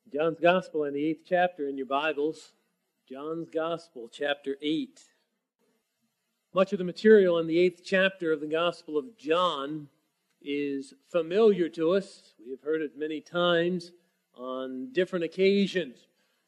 John's Gospel in the 8th chapter in your Bibles. John's Gospel, chapter 8. Much of the material in the 8th chapter of the Gospel of John is familiar to us. We have heard it many times on different occasions.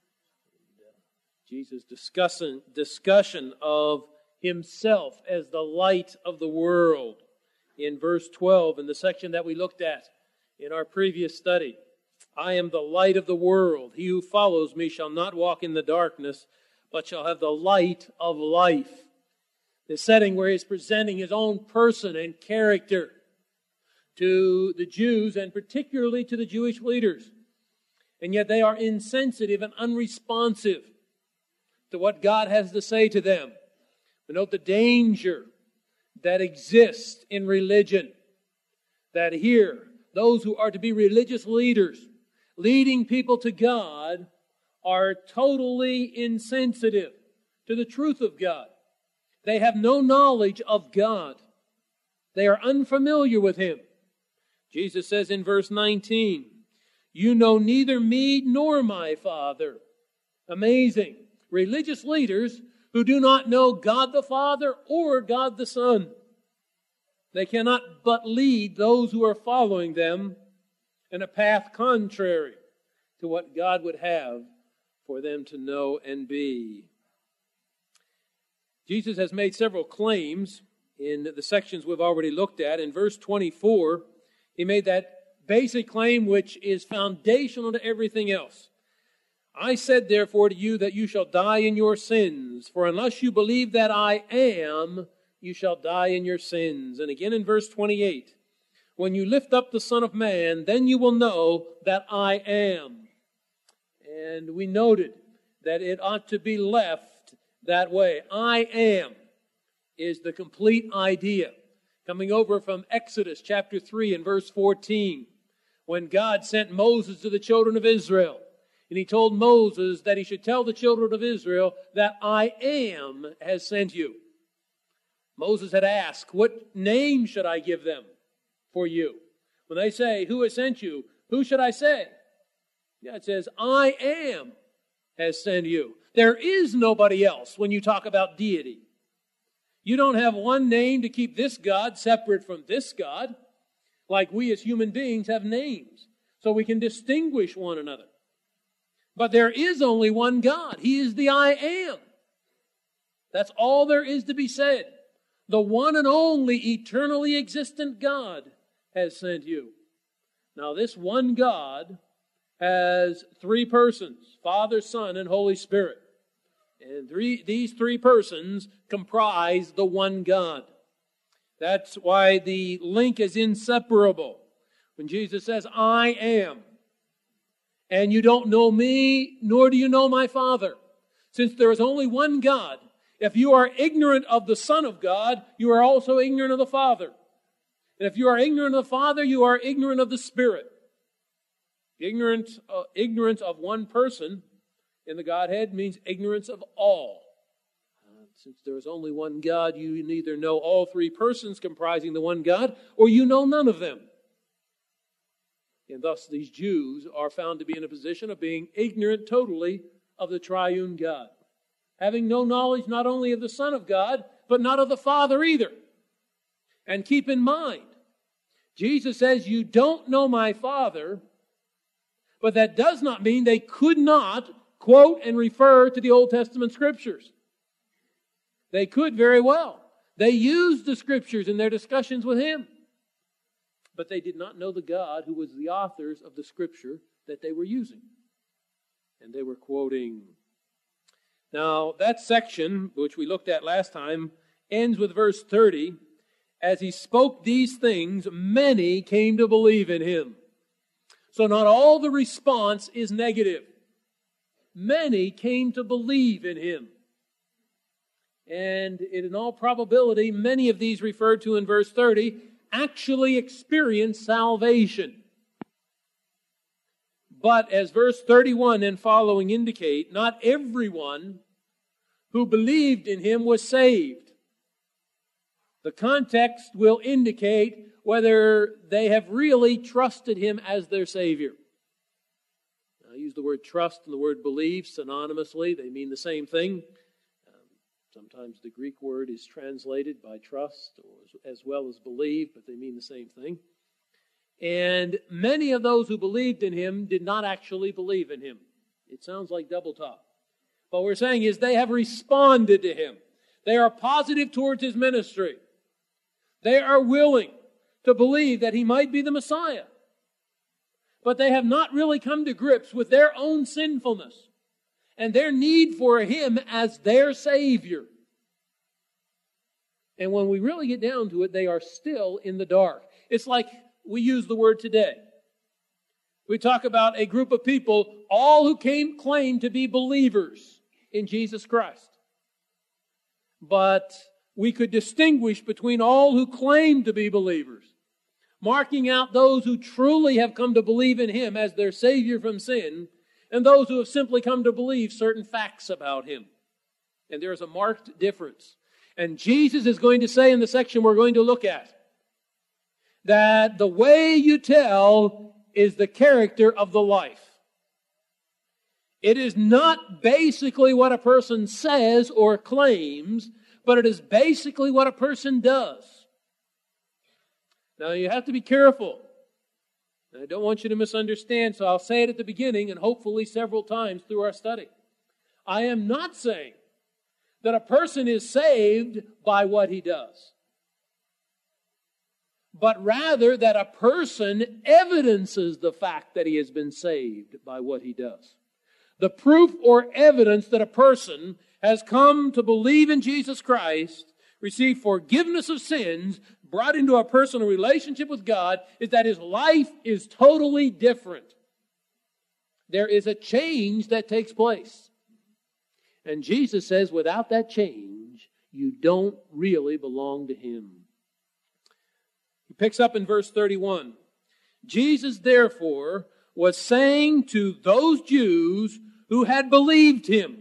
Jesus' discussion of himself as the light of the world in verse 12 in the section that we looked at in our previous study. I am the light of the world. He who follows me shall not walk in the darkness, but shall have the light of life. The setting where he's presenting his own person and character to the Jews and particularly to the Jewish leaders. And yet they are insensitive and unresponsive to what God has to say to them. We note the danger that exists in religion. That here, those who are to be religious leaders, leading people to God, are totally insensitive to the truth of God. They have no knowledge of God. They are unfamiliar with Him. Jesus says in verse 19, "You know neither me nor my Father." Amazing. Religious leaders who do not know God the Father or God the Son. They cannot but lead those who are following them in a path contrary to what God would have for them to know and be. Jesus has made several claims in the sections we've already looked at. In verse 24, He made that basic claim which is foundational to everything else. I said therefore to you that you shall die in your sins, for unless you believe that I am, you shall die in your sins. And again in verse 28, when you lift up the Son of Man, then you will know that I am. And we noted that it ought to be left that way. I am is the complete idea. Coming over from Exodus chapter 3 and verse 14, when God sent Moses to the children of Israel, and He told Moses that he should tell the children of Israel that I am has sent you. Moses had asked, what name should I give them for you? When they say, who has sent you? Who should I say? Yeah, it says, I am has sent you. There is nobody else when you talk about deity. You don't have one name to keep this God separate from this God, like we as human beings have names, so we can distinguish one another. But there is only one God. He is the I am. That's all there is to be said. The one and only eternally existent God has sent you. Now this one God has three persons, Father, Son, and Holy Spirit. And these three persons comprise the one God. That's why the link is inseparable. When Jesus says, I am, and you don't know me, nor do you know my Father. Since there is only one God, if you are ignorant of the Son of God, you are also ignorant of the Father. And if you are ignorant of the Father, you are ignorant of the Spirit. Ignorance of one person in the Godhead means ignorance of all. Since there is only one God, you neither know all three persons comprising the one God, or you know none of them. And thus these Jews are found to be in a position of being ignorant totally of the triune God. Having no knowledge not only of the Son of God, but not of the Father either. And keep in mind, Jesus says, you don't know my Father, but that does not mean they could not quote and refer to the Old Testament Scriptures. They could very well. They used the Scriptures in their discussions with Him. But they did not know the God who was the authors of the Scripture that they were using. And they were quoting. Now, that section, which we looked at last time, ends with verse 30. As He spoke these things, many came to believe in Him. So not all the response is negative. Many came to believe in Him. And in all probability, many of these referred to in verse 30 actually experienced salvation. But as verse 31 and following indicate, not everyone who believed in Him was saved. The context will indicate whether they have really trusted Him as their Savior. I use the word trust and the word believe synonymously. They mean the same thing. Sometimes the Greek word is translated by trust or as well as believe, but they mean the same thing. And many of those who believed in him did not actually believe in him. It sounds like double talk. What we're saying is they have responded to him. They are positive towards his ministry. They are willing to believe that he might be the Messiah. But they have not really come to grips with their own sinfulness and their need for him as their Savior. And when we really get down to it, they are still in the dark. It's like we use the word today. We talk about a group of people, all who claim to be believers in Jesus Christ. But we could distinguish between all who claim to be believers, marking out those who truly have come to believe in him as their Savior from sin, and those who have simply come to believe certain facts about him. And there is a marked difference. And Jesus is going to say in the section we're going to look at, that the way you tell is the character of the life. It is not basically what a person says or claims, but it is basically what a person does. Now you have to be careful. I don't want you to misunderstand, so I'll say it at the beginning and hopefully several times through our study. I am not saying that a person is saved by what he does, but rather that a person evidences the fact that he has been saved by what he does. The proof or evidence that a person has come to believe in Jesus Christ, receive forgiveness of sins, brought into a personal relationship with God, is that his life is totally different. There is a change that takes place. And Jesus says, without that change, you don't really belong to him. He picks up in verse 31. Jesus, therefore, was saying to those Jews who had believed him.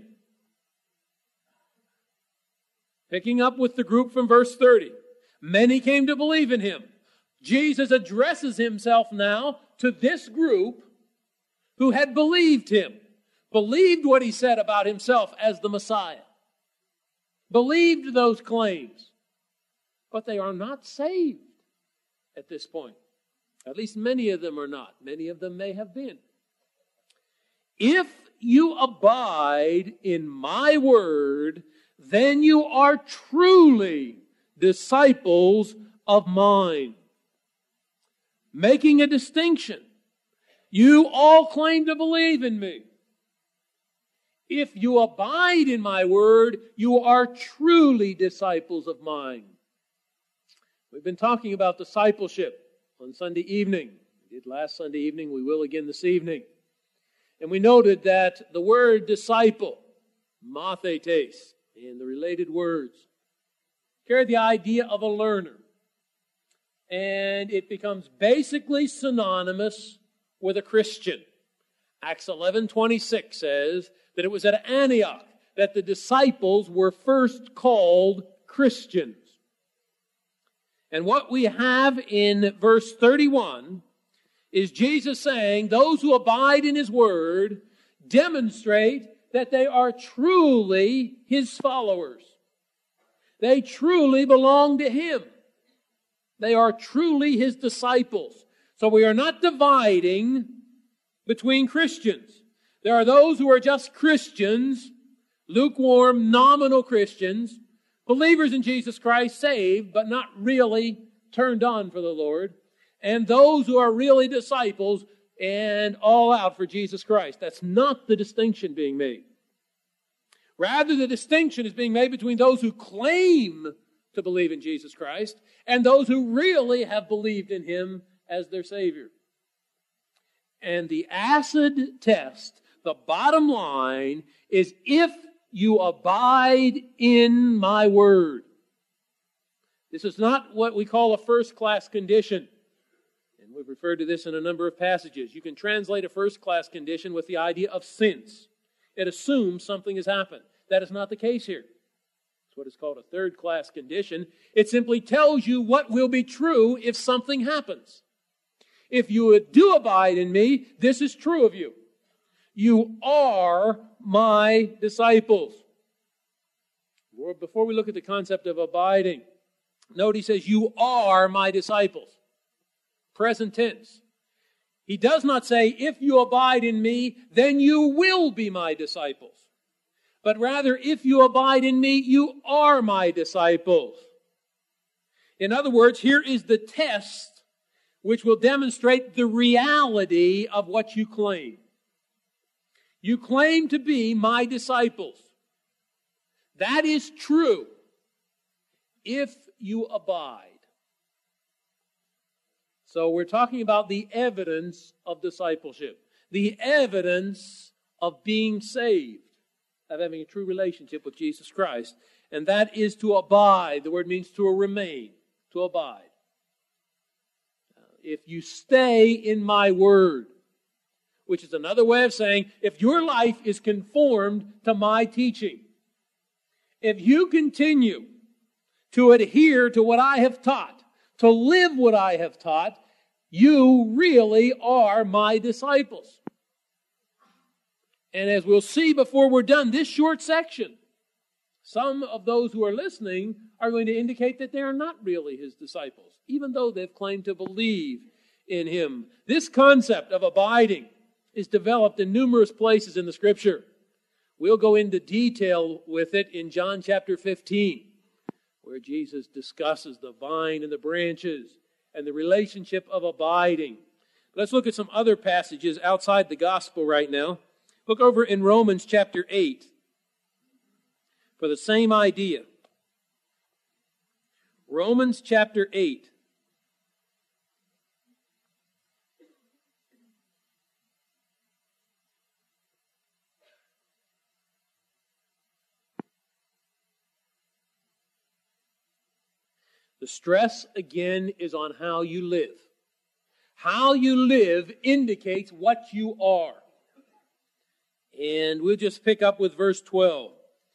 Picking up with the group from verse 30. Many came to believe in him. Jesus addresses himself now to this group who had believed him. Believed what he said about himself as the Messiah. Believed those claims. But they are not saved at this point. At least many of them are not. Many of them may have been. If you abide in my word, then you are truly disciples of mine. Making a distinction. You all claim to believe in me. If you abide in my word, you are truly disciples of mine. We've been talking about discipleship on Sunday evening. We did last Sunday evening. We will again this evening. And we noted that the word disciple, mathetes, and the related words, carry the idea of a learner. And it becomes basically synonymous with a Christian. Acts 11:26 says that it was at Antioch that the disciples were first called Christians. And what we have in verse 31 is Jesus saying those who abide in his word demonstrate that they are truly his followers. They truly belong to him. They are truly his disciples. So we are not dividing between Christians. There are those who are just Christians, lukewarm, nominal Christians, believers in Jesus Christ, saved, but not really turned on for the Lord. And those who are really disciples and all out for Jesus Christ. That's not the distinction being made. Rather, the distinction is being made between those who claim to believe in Jesus Christ and those who really have believed in him as their Savior. And the acid test, the bottom line, is if you abide in my word. This is not what we call a first-class condition. And we've referred to this in a number of passages. You can translate a first-class condition with the idea of since. It assumes something has happened. That is not the case here. It's what is called a third-class condition. It simply tells you what will be true if something happens. If you do abide in me, this is true of you. you are my disciples. Before we look at the concept of abiding, note he says, you are my disciples. Present tense. He does not say, if you abide in me, then you will be my disciples. But rather, if you abide in me, you are my disciples. In other words, here is the test which will demonstrate the reality of what you claim. You claim to be my disciples. That is true if you abide. So we're talking about the evidence of discipleship, the evidence of being saved, of having a true relationship with Jesus Christ. And that is to abide. The word means to remain, to abide. If you stay in my word, which is another way of saying, if your life is conformed to my teaching, if you continue to adhere to what I have taught, to live what I have taught, you really are my disciples. And as we'll see before we're done, this short section, some of those who are listening are going to indicate that they are not really his disciples, even though they've claimed to believe in him. This concept of abiding is developed in numerous places in the Scripture. We'll go into detail with it in John chapter 15, where Jesus discusses the vine and the branches and the relationship of abiding. Let's look at some other passages outside the gospel right now. Look over in Romans chapter 8 for the same idea. Romans chapter 8. The stress, again, is on how you live. How you live indicates what you are. And we'll just pick up with verse 12.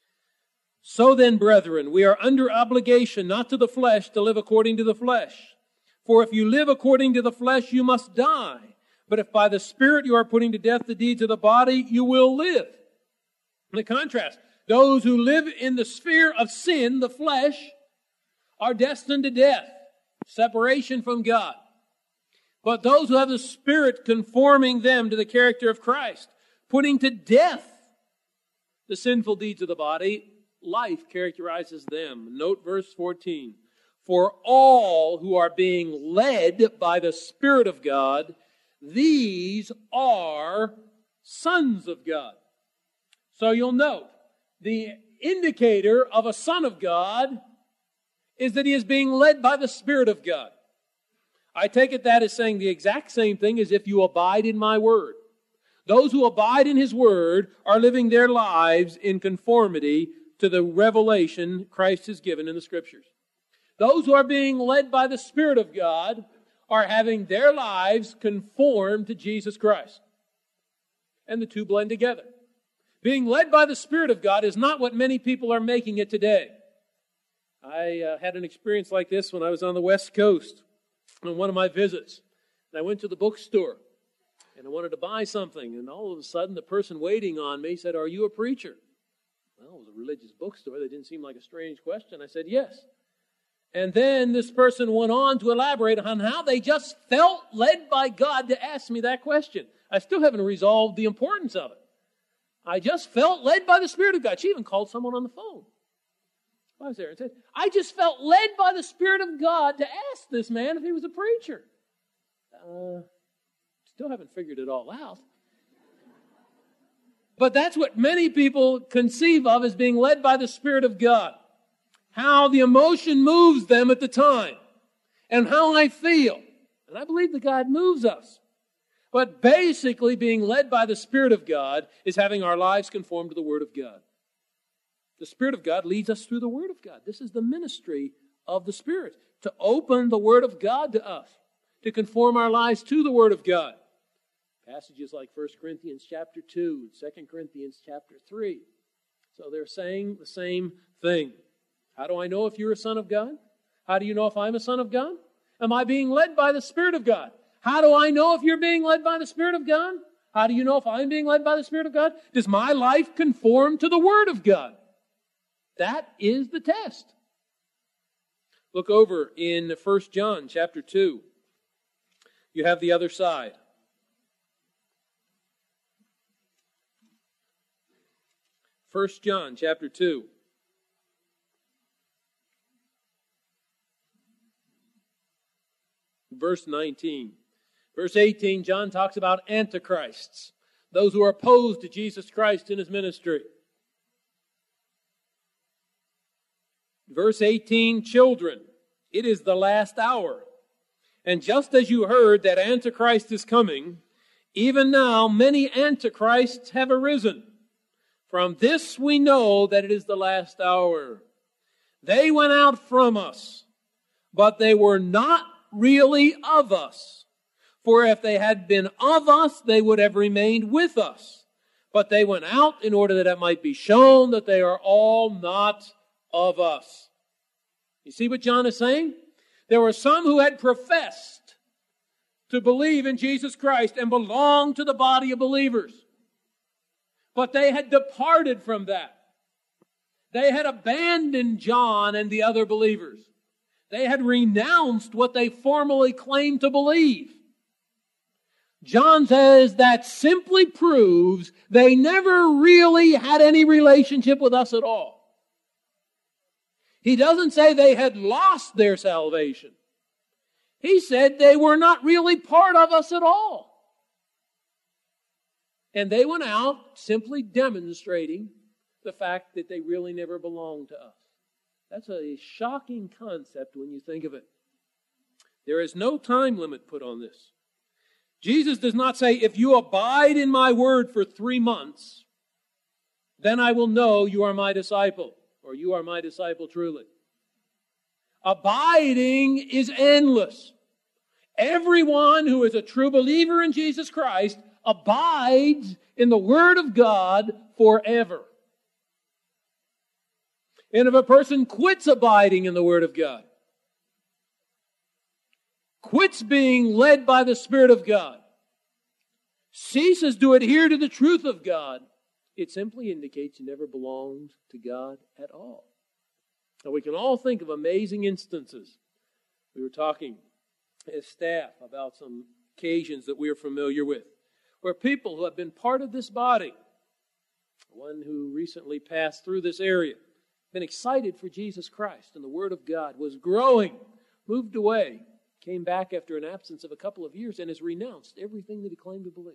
So then, brethren, we are under obligation not to the flesh to live according to the flesh. For if you live according to the flesh, you must die. But if by the Spirit you are putting to death the deeds of the body, you will live. In the contrast, those who live in the sphere of sin, the flesh, are destined to death, separation from God. But those who have the Spirit conforming them to the character of Christ, putting to death the sinful deeds of the body, life characterizes them. Note verse 14. For all who are being led by the Spirit of God, these are sons of God. So you'll note, the indicator of a son of God is that he is being led by the Spirit of God. I take it that as saying the exact same thing as if you abide in my word. Those who abide in his word are living their lives in conformity to the revelation Christ has given in the Scriptures. Those who are being led by the Spirit of God are having their lives conformed to Jesus Christ. And the two blend together. Being led by the Spirit of God is not what many people are making it today. I had an experience like this when I was on the West Coast on one of my visits. And I went to the bookstore and I wanted to buy something. And all of a sudden, the person waiting on me said, "Are you a preacher?" Well, it was a religious bookstore. That didn't seem like a strange question. I said, "Yes." And then this person went on to elaborate on how they just felt led by God to ask me that question. I still haven't resolved the importance of it. I just felt led by the Spirit of God. She even called someone on the phone. I was there and said, I just felt led by the Spirit of God to ask this man if he was a preacher. Still haven't figured it all out. But that's what many people conceive of as being led by the Spirit of God. How the emotion moves them at the time. And how I feel. And I believe that God moves us. But basically, being led by the Spirit of God is having our lives conform to the Word of God. The Spirit of God leads us through the Word of God. This is the ministry of the Spirit, to open the Word of God to us, to conform our lives to the Word of God. Passages like 1 Corinthians chapter 2, 2 Corinthians chapter 3. So they're saying the same thing. How do I know if you're a son of God? How do you know if I'm a son of God? Am I being led by the Spirit of God? How do I know if you're being led by the Spirit of God? How do you know if I'm being led by the Spirit of God? Does my life conform to the Word of God? That is the test. Look over in 1 John chapter 2. You have the other side. 1 John chapter 2. Verse 19. Verse 18, John talks about antichrists, those who are opposed to Jesus Christ in His ministry. Verse 18, children, it is the last hour. And just as you heard that Antichrist is coming, even now many antichrists have arisen. From this we know that it is the last hour. They went out from us, but they were not really of us. For if they had been of us, they would have remained with us. But they went out in order that it might be shown that they are all not of us. You see what John is saying? There were some who had professed to believe in Jesus Christ and belonged to the body of believers. But they had departed from that. They had abandoned John and the other believers. They had renounced what they formerly claimed to believe. John says that simply proves they never really had any relationship with us at all. He doesn't say they had lost their salvation. He said they were not really part of us at all. And they went out simply demonstrating the fact that they really never belonged to us. That's a shocking concept when you think of it. There is no time limit put on this. Jesus does not say, if you abide in my word for 3 months, then I will know you are my disciple, or you are my disciple truly. Abiding is endless. Everyone who is a true believer in Jesus Christ abides in the Word of God forever. And if a person quits abiding in the Word of God, quits being led by the Spirit of God, ceases to adhere to the truth of God, it simply indicates you never belonged to God at all. Now we can all think of amazing instances. We were talking as staff about some occasions that we are familiar with, where people who have been part of this body, one who recently passed through this area, been excited for Jesus Christ and the Word of God, was growing, moved away, came back after an absence of a couple of years and has renounced everything that he claimed to believe.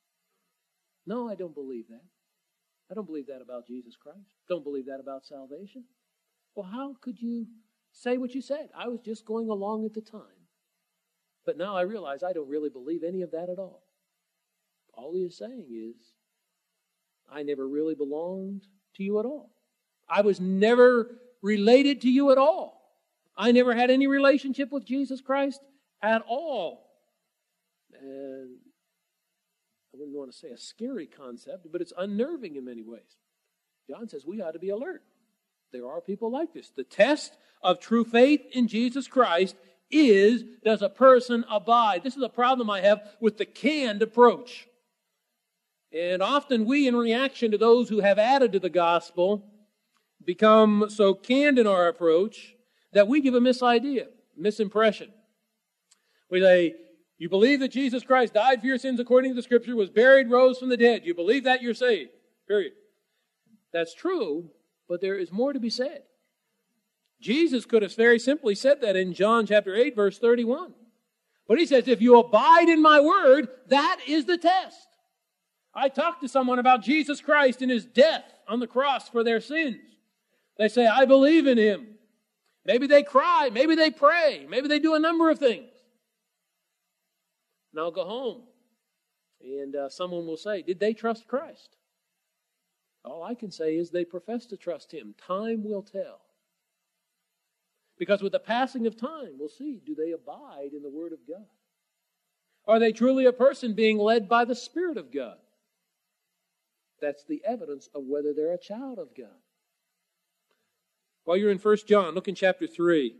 No, I don't believe that. I don't believe that about Jesus Christ. Don't believe that about salvation. Well, how could you say what you said? I was just going along at the time. But now I realize I don't really believe any of that at all. All he is saying is, I never really belonged to you at all. I was never related to you at all. I never had any relationship with Jesus Christ at all. And I wouldn't want to say a scary concept, but it's unnerving in many ways. John says we ought to be alert. There are people like this. The test of true faith in Jesus Christ is, does a person abide? This is a problem I have with the canned approach. And often we, in reaction to those who have added to the gospel, become so canned in our approach that we give a misimpression. We say, you believe that Jesus Christ died for your sins according to the Scripture, was buried, rose from the dead. You believe that, you're saved. Period. That's true, but there is more to be said. Jesus could have very simply said that in John chapter 8, verse 31. But he says, if you abide in my word, that is the test. I talked to someone about Jesus Christ and his death on the cross for their sins. They say, I believe in him. Maybe they cry, maybe they pray, maybe they do a number of things. And I'll go home and someone will say, did they trust Christ? All I can say is they profess to trust him. Time will tell. Because with the passing of time, we'll see, do they abide in the Word of God? Are they truly a person being led by the Spirit of God? That's the evidence of whether they're a child of God. While you're in 1 John, look in chapter 3.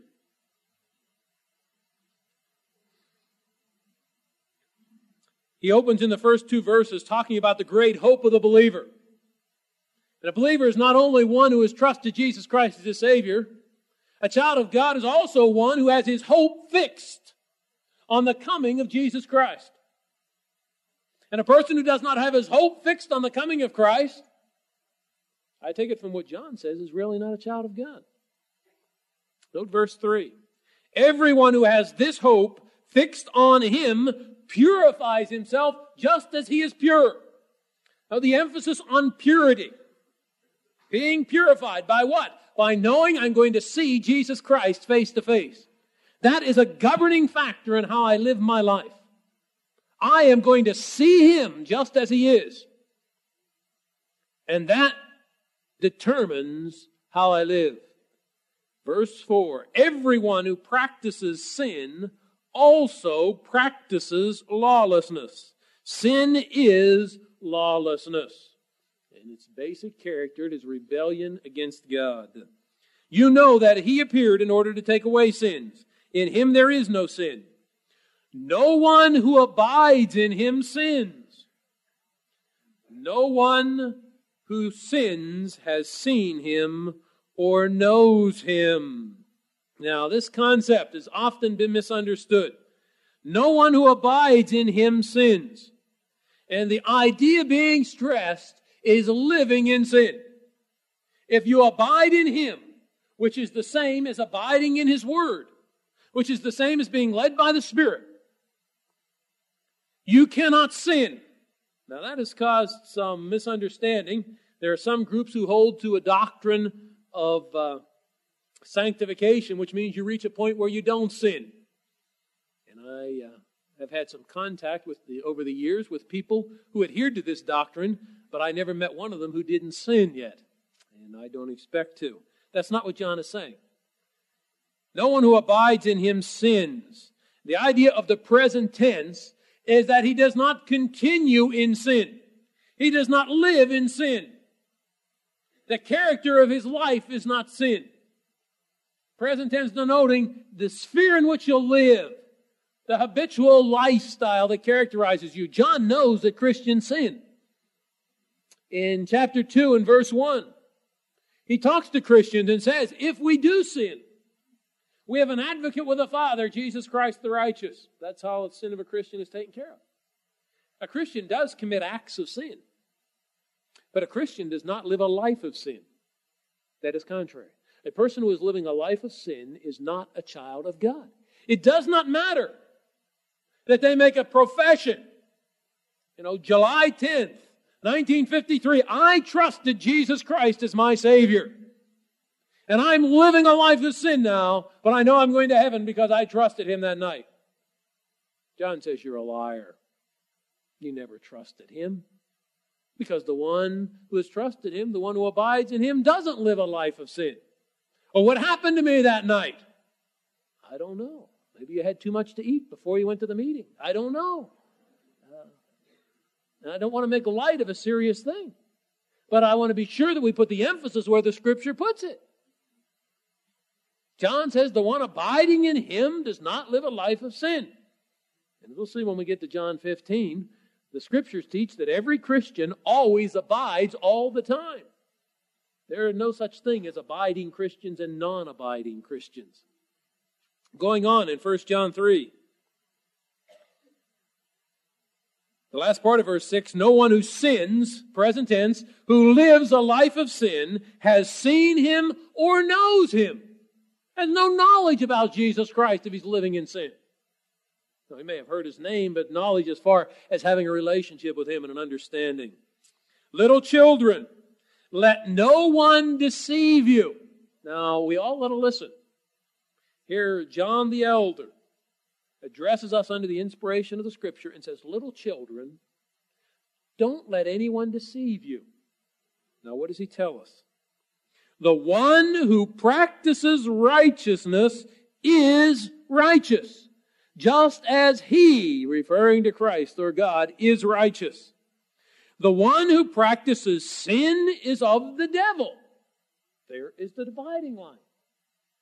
He opens in the first two verses talking about the great hope of the believer. And a believer is not only one who has trusted Jesus Christ as his Savior, a child of God is also one who has his hope fixed on the coming of Jesus Christ. And a person who does not have his hope fixed on the coming of Christ, I take it from what John says, is really not a child of God. Note verse 3. Everyone who has this hope fixed on him purifies himself just as he is pure. Now the emphasis on purity. Being purified by what? By knowing I'm going to see Jesus Christ face to face. That is a governing factor in how I live my life. I am going to see Him just as He is. And that determines how I live. Verse 4, everyone who practices sin also practices lawlessness. Sin is lawlessness. And its basic character, it is rebellion against God. You know that He appeared in order to take away sins. In Him there is no sin. No one who abides in Him sins. No one who sins has seen Him or knows Him. Now, this concept has often been misunderstood. No one who abides in Him sins. And the idea being stressed is living in sin. If you abide in Him, which is the same as abiding in His Word, which is the same as being led by the Spirit, you cannot sin. Now that has caused some misunderstanding. There are some groups who hold to a doctrine of sanctification, which means you reach a point where you don't sin. And I have had some contact over the years with people who adhered to this doctrine, but I never met one of them who didn't sin yet. And I don't expect to. That's not what John is saying. No one who abides in Him sins. The idea of the present tense is that he does not continue in sin. He does not live in sin. The character of his life is not sin. Present tense denoting the sphere in which you'll live, the habitual lifestyle that characterizes you. John knows that Christians sin. In chapter 2 and verse 1, he talks to Christians and says, if we do sin, we have an advocate with the Father, Jesus Christ the righteous. That's how the sin of a Christian is taken care of. A Christian does commit acts of sin, but a Christian does not live a life of sin. That is contrary. A person who is living a life of sin is not a child of God. It does not matter that they make a profession. July 10th, 1953, I trusted Jesus Christ as my Savior. And I'm living a life of sin now, but I know I'm going to heaven because I trusted Him that night. John says you're a liar. You never trusted Him. Because the one who has trusted Him, the one who abides in Him, doesn't live a life of sin. Or what happened to me that night? I don't know. Maybe you had too much to eat before you went to the meeting. I don't know. And I don't want to make light of a serious thing. But I want to be sure that we put the emphasis where the Scripture puts it. John says the one abiding in Him does not live a life of sin. And we'll see when we get to John 15, the Scriptures teach that every Christian always abides all the time. There is no such thing as abiding Christians and non-abiding Christians. Going on in 1 John 3. The last part of verse 6, no one who sins, present tense, who lives a life of sin, has seen Him or knows Him. Has no knowledge about Jesus Christ if he's living in sin. Now, he may have heard His name, but knowledge as far as having a relationship with Him and an understanding. Little children, let no one deceive you. Now, we all want to listen. Here, John the Elder addresses us under the inspiration of the Scripture and says, little children, don't let anyone deceive you. Now, what does he tell us? The one who practices righteousness is righteous, just as He, referring to Christ or God, is righteous. The one who practices sin is of the devil. There is the dividing line.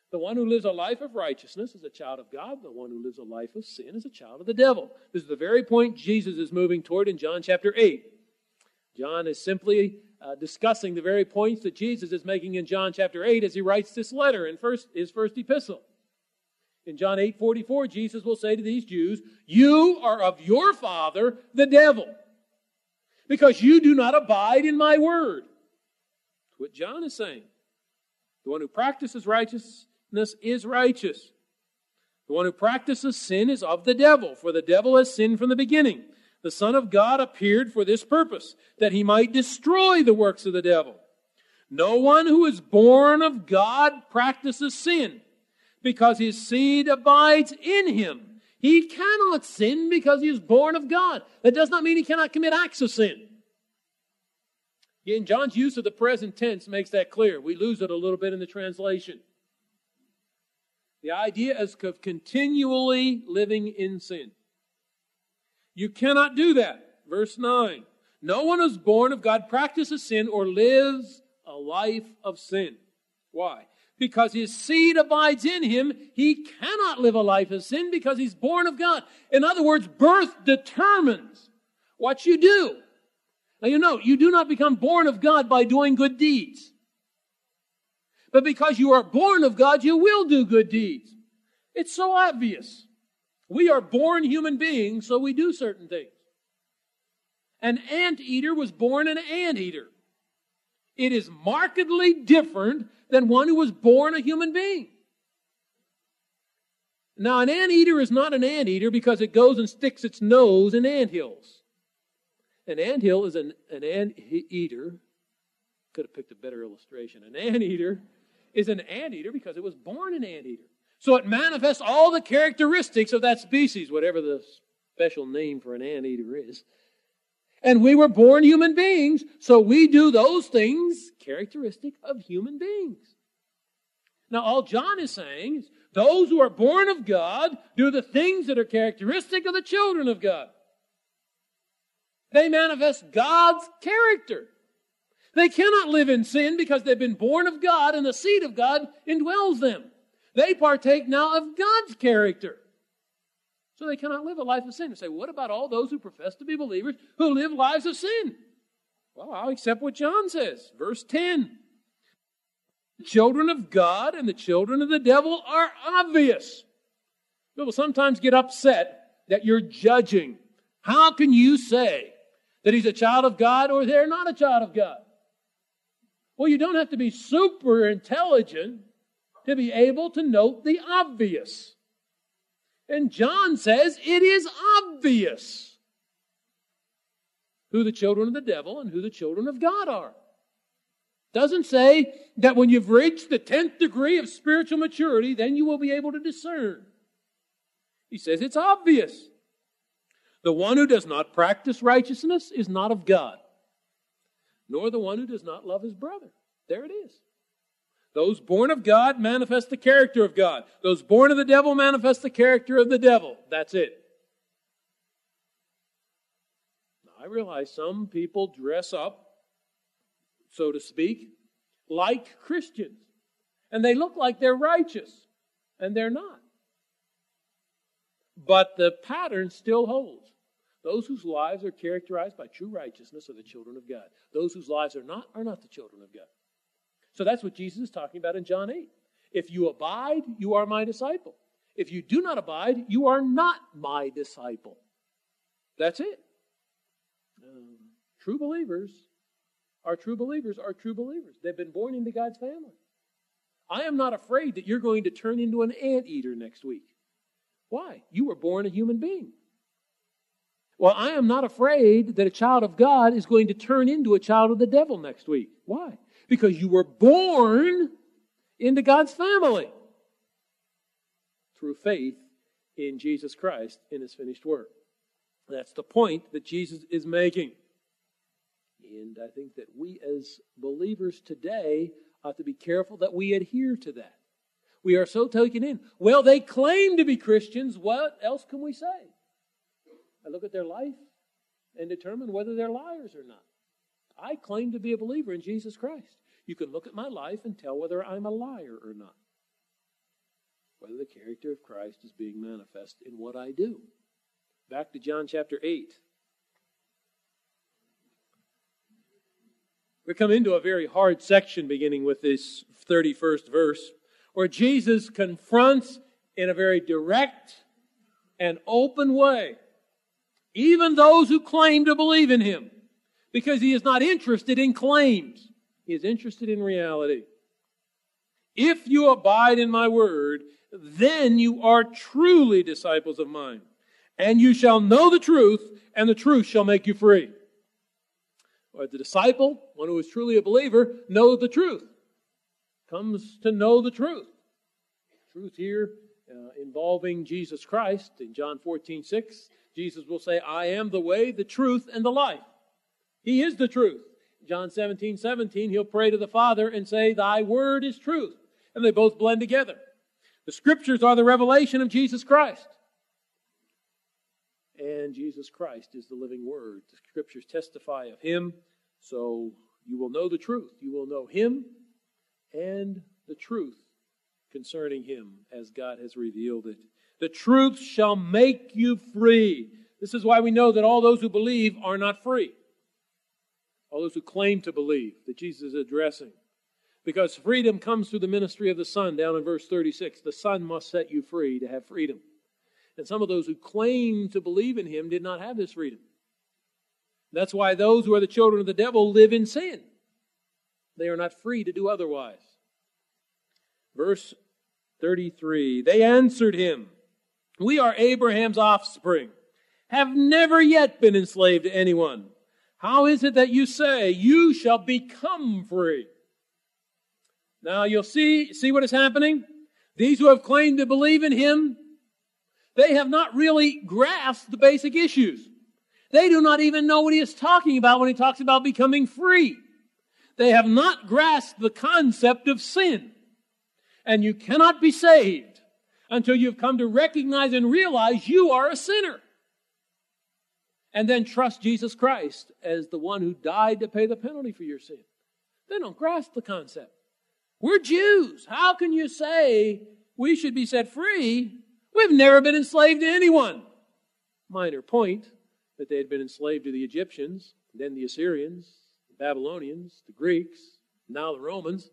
The one who lives a life of righteousness is a child of God. The one who lives a life of sin is a child of the devil. This is the very point Jesus is moving toward in John chapter 8. John is simply discussing the very points that Jesus is making in John chapter 8 as he writes this letter in his first epistle. In John 8:44, Jesus will say to these Jews, "You are of your father, the devil, because you do not abide in my word." That's what John is saying. The one who practices righteousness is righteous. The one who practices sin is of the devil, for the devil has sinned from the beginning. The Son of God appeared for this purpose, that he might destroy the works of the devil. No one who is born of God practices sin, because his seed abides in him. He cannot sin because he is born of God. That does not mean he cannot commit acts of sin. Again, John's use of the present tense makes that clear. We lose it a little bit in the translation. The idea is of continually living in sin. You cannot do that. Verse 9. No one who is born of God practices sin or lives a life of sin. Why? Because his seed abides in him. He cannot live a life of sin because he's born of God. In other words, birth determines what you do. Now you know, you do not become born of God by doing good deeds. But because you are born of God, you will do good deeds. It's so obvious. We are born human beings, so we do certain things. An anteater was born an anteater. It is markedly different than one who was born a human being. Now, an anteater is not an anteater because it goes and sticks its nose in anthills. An anthill is an anteater. Could have picked a better illustration. An anteater is an anteater because it was born an anteater. So it manifests all the characteristics of that species, whatever the special name for an anteater is. And we were born human beings, so we do those things characteristic of human beings. Now, all John is saying is those who are born of God do the things that are characteristic of the children of God. They manifest God's character. They cannot live in sin because they've been born of God and the seed of God indwells them. They partake now of God's character. So they cannot live a life of sin. You say, what about all those who profess to be believers who live lives of sin? Well, I'll accept what John says. Verse 10. The children of God and the children of the devil are obvious. People sometimes get upset that you're judging. How can you say that he's a child of God or they're not a child of God? Well, you don't have to be super intelligent to be able to note the obvious. And John says it is obvious who the children of the devil and who the children of God are. Doesn't say that when you've reached the 10th degree of spiritual maturity, then you will be able to discern. He says it's obvious. The one who does not practice righteousness is not of God, nor the one who does not love his brother. There it is. Those born of God manifest the character of God. Those born of the devil manifest the character of the devil. That's it. Now, I realize some people dress up, so to speak, like Christians. And they look like they're righteous. And they're not. But the pattern still holds. Those whose lives are characterized by true righteousness are the children of God. Those whose lives are not the children of God. So that's what Jesus is talking about in John 8. If you abide, you are my disciple. If you do not abide, you are not my disciple. That's it. True believers are true believers are true believers. They've been born into God's family. I am not afraid that you're going to turn into an anteater next week. Why? You were born a human being. Well, I am not afraid that a child of God is going to turn into a child of the devil next week. Why? Because you were born into God's family through faith in Jesus Christ in His finished work. That's the point that Jesus is making. And I think that we as believers today ought to be careful that we adhere to that. We are so taken in. Well, they claim to be Christians. What else can we say? I look at their life and determine whether they're liars or not. I claim to be a believer in Jesus Christ. You can look at my life and tell whether I'm a liar or not. whether the character of Christ is being manifest in what I do. Back to John chapter 8. We come into a very hard section beginning with this 31st verse, where Jesus confronts in a very direct and open way even those who claim to believe in Him, because He is not interested in claims. He is interested in reality. If you abide in my word, then you are truly disciples of mine, and you shall know the truth, and the truth shall make you free. Or the disciple, one who is truly a believer, knows the truth. Comes to know the truth. Truth here involving Jesus Christ. In John 14:6, Jesus will say, I am the way, the truth, and the life. He is the truth. John 17:17, He'll pray to the Father and say, Thy word is truth. And they both blend together. The Scriptures are the revelation of Jesus Christ. And Jesus Christ is the living Word. The Scriptures testify of Him, so you will know the truth. You will know Him and the truth concerning Him as God has revealed it. The truth shall make you free. This is why we know that all those who believe are not free. All those who claim to believe that Jesus is addressing. Because freedom comes through the ministry of the Son, down in verse 36. The Son must set you free to have freedom. And some of those who claim to believe in Him did not have this freedom. That's why those who are the children of the devil live in sin. They are not free to do otherwise. Verse 33, they answered Him, We are Abraham's offspring, have never yet been enslaved to anyone. How is it that you say, you shall become free? Now you'll see what is happening? These who have claimed to believe in Him, they have not really grasped the basic issues. They do not even know what He is talking about when He talks about becoming free. They have not grasped the concept of sin. And you cannot be saved until you've come to recognize and realize you are a sinner. And then trust Jesus Christ as the one who died to pay the penalty for your sin. They don't grasp the concept. We're Jews. How can you say we should be set free? We've never been enslaved to anyone. Minor point that they had been enslaved to the Egyptians, then the Assyrians, the Babylonians, the Greeks, now the Romans.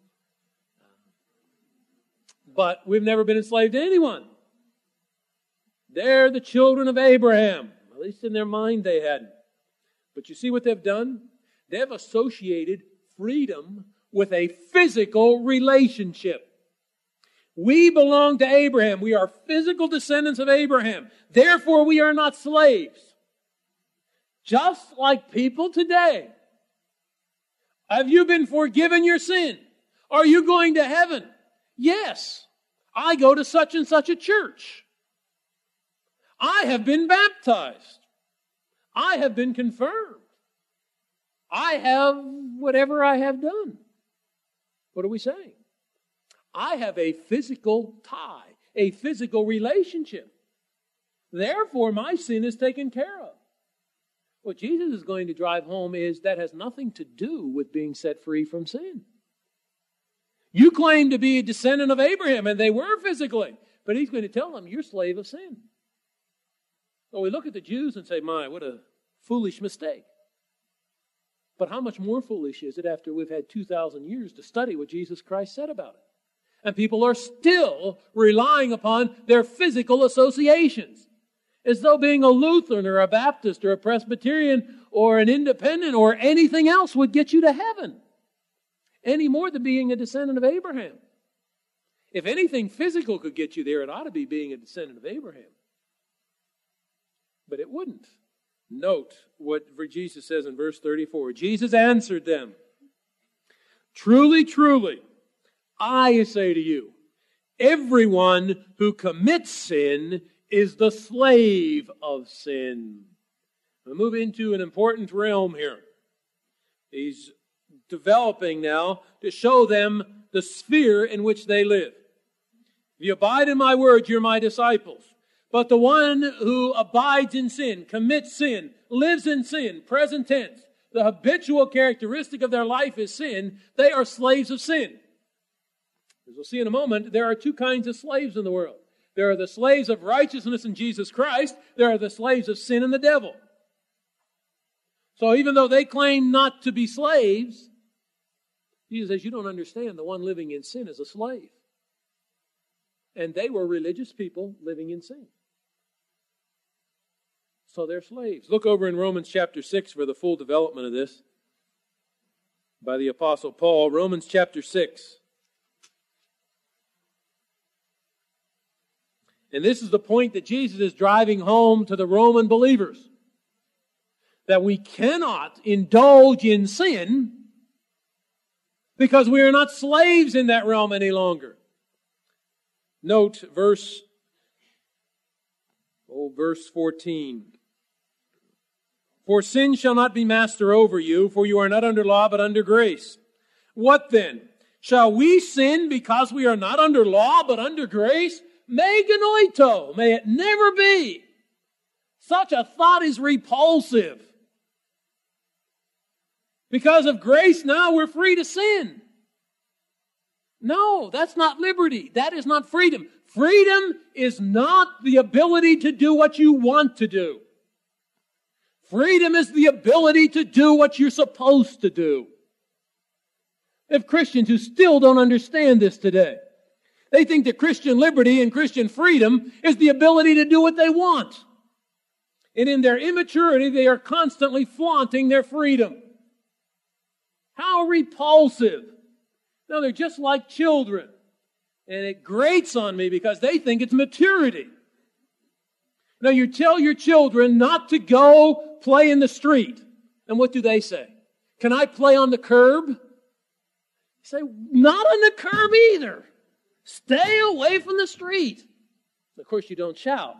But we've never been enslaved to anyone. They're the children of Abraham. At least in their mind they hadn't. But you see what they've done? They've associated freedom with a physical relationship. We belong to Abraham. We are physical descendants of Abraham. Therefore, we are not slaves. Just like people today. Have you been forgiven your sin? Are you going to heaven? Yes. I go to such and such a church. I have been baptized. I have been confirmed. I have whatever I have done. What are we saying? I have a physical tie, a physical relationship. Therefore, my sin is taken care of. What Jesus is going to drive home is that has nothing to do with being set free from sin. You claim to be a descendant of Abraham, and they were physically. But He's going to tell them, you're slave of sin. So we look at the Jews and say, my, what a foolish mistake. But how much more foolish is it after we've had 2,000 years to study what Jesus Christ said about it? And people are still relying upon their physical associations. As though being a Lutheran or a Baptist or a Presbyterian or an independent or anything else would get you to heaven. Any more than being a descendant of Abraham. If anything physical could get you there, it ought to be being a descendant of Abraham. But it wouldn't. Note what Jesus says in verse 34. Jesus answered them, Truly, truly, I say to you, everyone who commits sin is the slave of sin. We move into an important realm here. He's developing now to show them the sphere in which they live. If you abide in my word, you're my disciples. But the one who abides in sin, commits sin, lives in sin, present tense, the habitual characteristic of their life is sin, they are slaves of sin. As we'll see in a moment, there are two kinds of slaves in the world. There are the slaves of righteousness in Jesus Christ. There are the slaves of sin and the devil. So even though they claim not to be slaves, Jesus says, you don't understand. The one living in sin is a slave. And they were religious people living in sin. So they're slaves. Look over in Romans chapter 6 for the full development of this by the Apostle Paul. Romans chapter 6. And this is the point that Jesus is driving home to the Roman believers. That we cannot indulge in sin because we are not slaves in that realm any longer. Note verse 14. For sin shall not be master over you, for you are not under law but under grace. What then? Shall we sin because we are not under law but under grace? Me genoito, may it never be. Such a thought is repulsive. Because of grace now we're free to sin. No, that's not liberty. That is not freedom. Freedom is not the ability to do what you want to do. Freedom is the ability to do what you're supposed to do. We have Christians who still don't understand this today. They think that Christian liberty and Christian freedom is the ability to do what they want. And in their immaturity, they are constantly flaunting their freedom. How repulsive. No, they're just like children. And it grates on me because they think it's maturity. Now, you tell your children not to go play in the street. And what do they say? Can I play on the curb? You say, not on the curb either. Stay away from the street. Of course, you don't shout.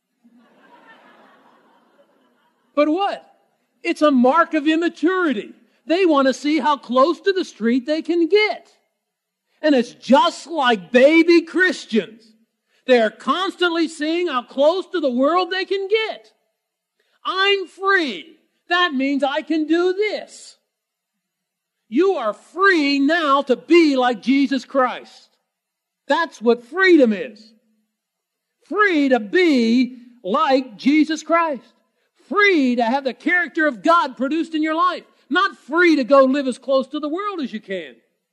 But what? It's a mark of immaturity. They want to see how close to the street they can get. And it's just like baby Christians. They are constantly seeing how close to the world they can get. I'm free. That means I can do this. You are free now to be like Jesus Christ. That's what freedom is. Free to be like Jesus Christ. Free to have the character of God produced in your life. Not free to go live as close to the world as you can.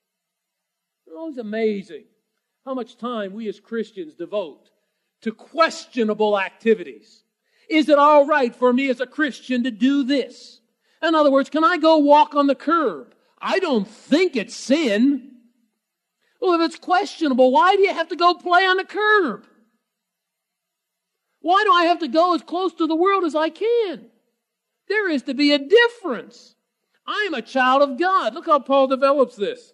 Oh, it's amazing how much time we as Christians devote to questionable activities. Is it all right for me as a Christian to do this? In other words, can I go walk on the curb? I don't think it's sin. Well, if it's questionable, why do you have to go play on the curb? Why do I have to go as close to the world as I can? There is to be a difference. I am a child of God. Look how Paul develops this.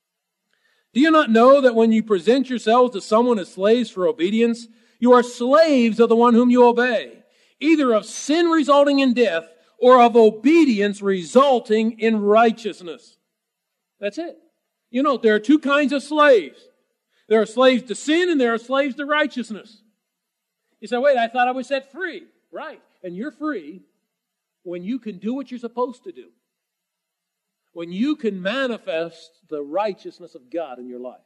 Do you not know that when you present yourselves to someone as slaves for obedience, you are slaves of the one whom you obey, either of sin resulting in death or of obedience resulting in righteousness? That's it. You know, there are two kinds of slaves. There are slaves to sin and there are slaves to righteousness. You say, wait, I thought I was set free. Right. And you're free when you can do what you're supposed to do. When you can manifest the righteousness of God in your life.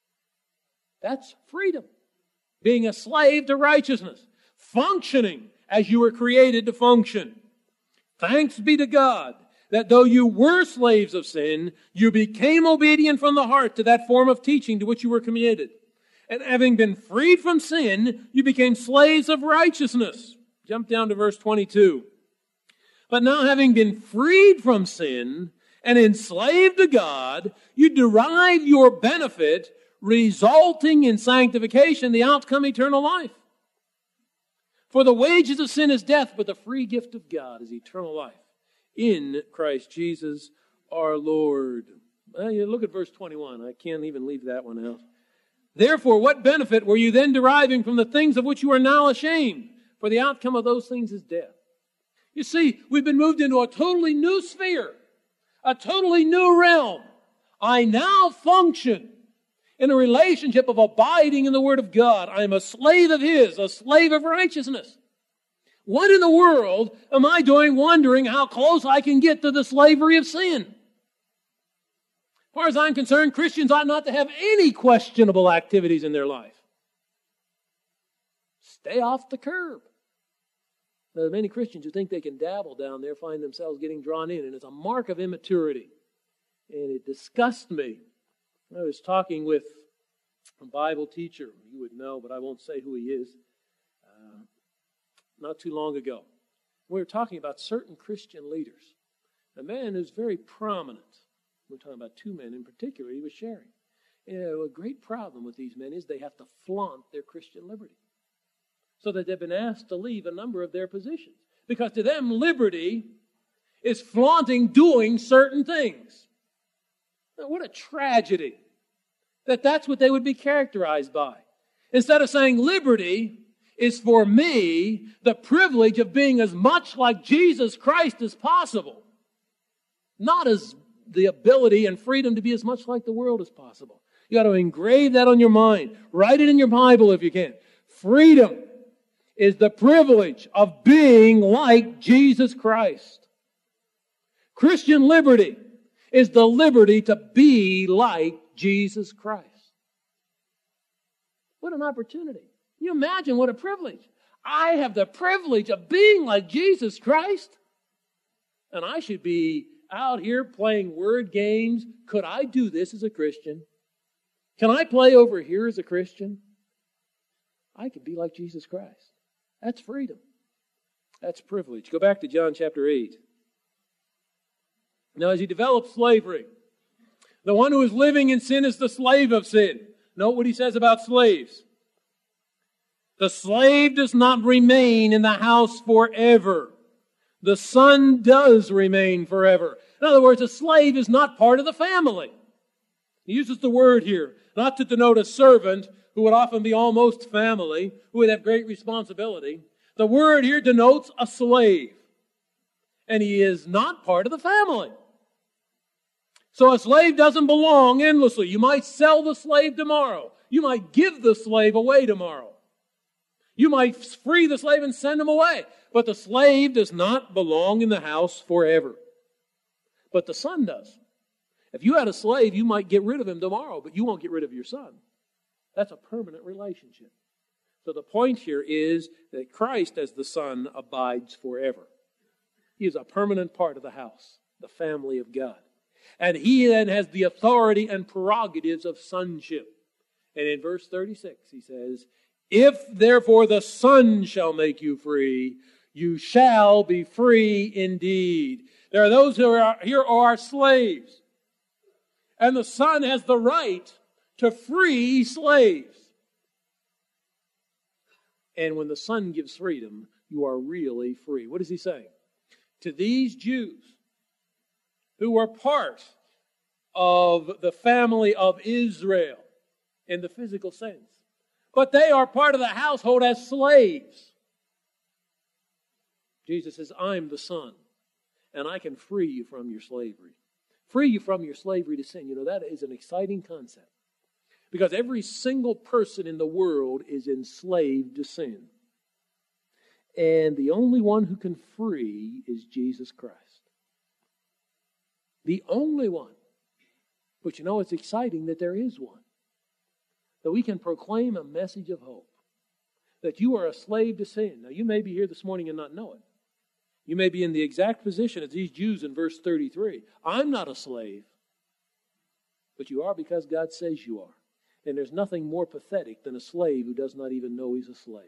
That's freedom. Being a slave to righteousness. Functioning as you were created to function. Thanks be to God that though you were slaves of sin, you became obedient from the heart to that form of teaching to which you were committed. And having been freed from sin, you became slaves of righteousness. Jump down to verse 22. But now having been freed from sin and enslaved to God, you derive your benefit, resulting in sanctification, the outcome eternal life. For the wages of sin is death, but the free gift of God is eternal life in Christ Jesus our Lord. You look at verse 21. I can't even leave that one out. Therefore, what benefit were you then deriving from the things of which you are now ashamed? For the outcome of those things is death. You see, we've been moved into a totally new sphere, a totally new realm. I now function in a relationship of abiding in the Word of God. I am a slave of His, a slave of righteousness. What in the world am I doing wondering how close I can get to the slavery of sin? As far as I'm concerned, Christians ought not to have any questionable activities in their life. Stay off the curb. Now, many Christians who think they can dabble down there find themselves getting drawn in, and it's a mark of immaturity. And it disgusts me. I was talking with a Bible teacher, you would know, but I won't say who he is, not too long ago. We were talking about certain Christian leaders. A man who's very prominent. We're talking about two men in particular he was sharing. A great problem with these men is they have to flaunt their Christian liberty. So that they've been asked to leave a number of their positions. Because to them, liberty is flaunting doing certain things. Now, what a tragedy that that's what they would be characterized by. Instead of saying liberty is for me the privilege of being as much like Jesus Christ as possible. Not as the ability and freedom to be as much like the world as possible. You got to engrave that on your mind. Write it in your Bible if you can. Freedom is the privilege of being like Jesus Christ. Christian liberty is the liberty to be like Jesus Christ. What an opportunity. Can you imagine what a privilege? I have the privilege of being like Jesus Christ. And I should be out here playing word games. Could I do this as a Christian? Can I play over here as a Christian? I could be like Jesus Christ. That's freedom. That's privilege. Go back to John chapter 8. Now, as he develops slavery, the one who is living in sin is the slave of sin. Note what he says about slaves. The slave does not remain in the house forever. The son does remain forever. In other words, a slave is not part of the family. He uses the word here, not to denote a servant who would often be almost family, who would have great responsibility. The word here denotes a slave. And he is not part of the family. So a slave doesn't belong endlessly. You might sell the slave tomorrow. You might give the slave away tomorrow. You might free the slave and send him away. But the slave does not belong in the house forever. But the son does. If you had a slave, you might get rid of him tomorrow, but you won't get rid of your son. That's a permanent relationship. So the point here is that Christ as the Son abides forever. He is a permanent part of the house, the family of God. And he then has the authority and prerogatives of sonship. And in verse 36 he says, if therefore the Son shall make you free, you shall be free indeed. There are those who are here who are slaves. And the Son has the right to free slaves. And when the Son gives freedom, you are really free. What is he saying? To these Jews who were part of the family of Israel in the physical sense, but they are part of the household as slaves. Jesus says, I'm the Son, and I can free you from your slavery. Free you from your slavery to sin. You know, that is an exciting concept. Because every single person in the world is enslaved to sin. And the only one who can free is Jesus Christ. The only one. But you know, it's exciting that there is one. That we can proclaim a message of hope. That you are a slave to sin. Now, you may be here this morning and not know it. You may be in the exact position as these Jews in verse 33. I'm not a slave. But you are because God says you are. And there's nothing more pathetic than a slave who does not even know he's a slave.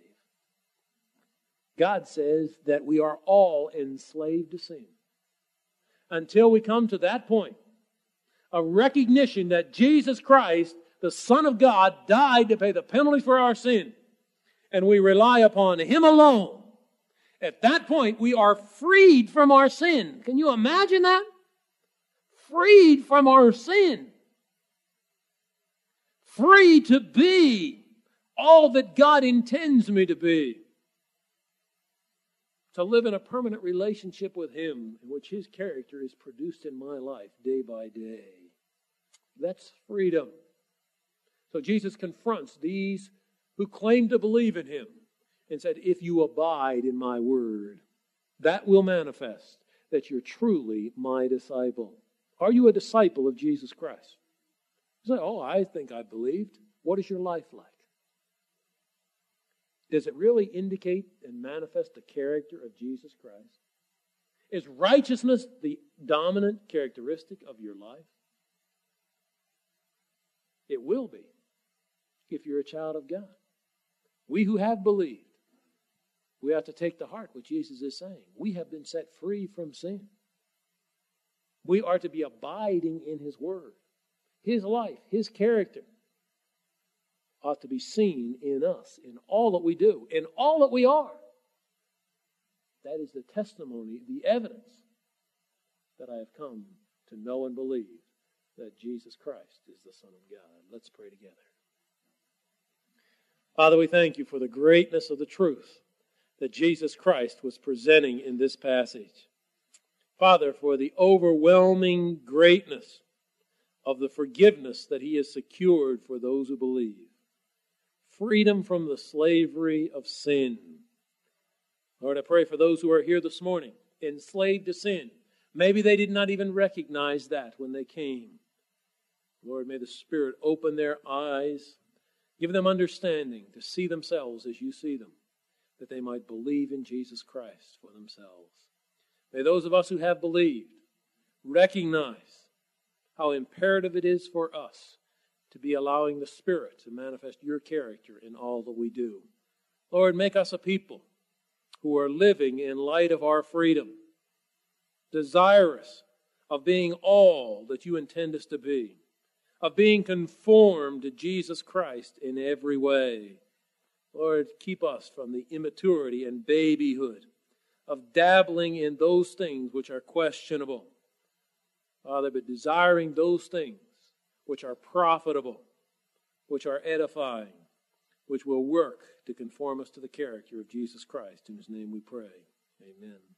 God says that we are all enslaved to sin. Until we come to that point, a recognition that Jesus Christ, the Son of God, died to pay the penalty for our sin. And we rely upon Him alone. At that point, we are freed from our sin. Can you imagine that? Freed from our sin. Free to be all that God intends me to be. To live in a permanent relationship with Him in which His character is produced in my life day by day. That's freedom. So Jesus confronts these who claim to believe in Him and said, if you abide in my word, that will manifest that you're truly my disciple. Are you a disciple of Jesus Christ? You say, oh, I think I believed. What is your life like? Does it really indicate and manifest the character of Jesus Christ? Is righteousness the dominant characteristic of your life? It will be if you're a child of God. We who have believed, we have to take to heart what Jesus is saying. We have been set free from sin. We are to be abiding in His Word. His life, His character ought to be seen in us, in all that we do, in all that we are. That is the testimony, the evidence that I have come to know and believe that Jesus Christ is the Son of God. Let's pray together. Father, we thank You for the greatness of the truth that Jesus Christ was presenting in this passage. Father, for the overwhelming greatness of the forgiveness that He has secured for those who believe. Freedom from the slavery of sin. Lord, I pray for those who are here this morning, enslaved to sin. Maybe they did not even recognize that when they came. Lord, may the Spirit open their eyes, give them understanding to see themselves as You see them, that they might believe in Jesus Christ for themselves. May those of us who have believed recognize how imperative it is for us to be allowing the Spirit to manifest Your character in all that we do. Lord, make us a people who are living in light of our freedom, desirous of being all that You intend us to be, of being conformed to Jesus Christ in every way. Lord, keep us from the immaturity and babyhood of dabbling in those things which are questionable. Father, but desiring those things which are profitable, which are edifying, which will work to conform us to the character of Jesus Christ, in whose name we pray. Amen.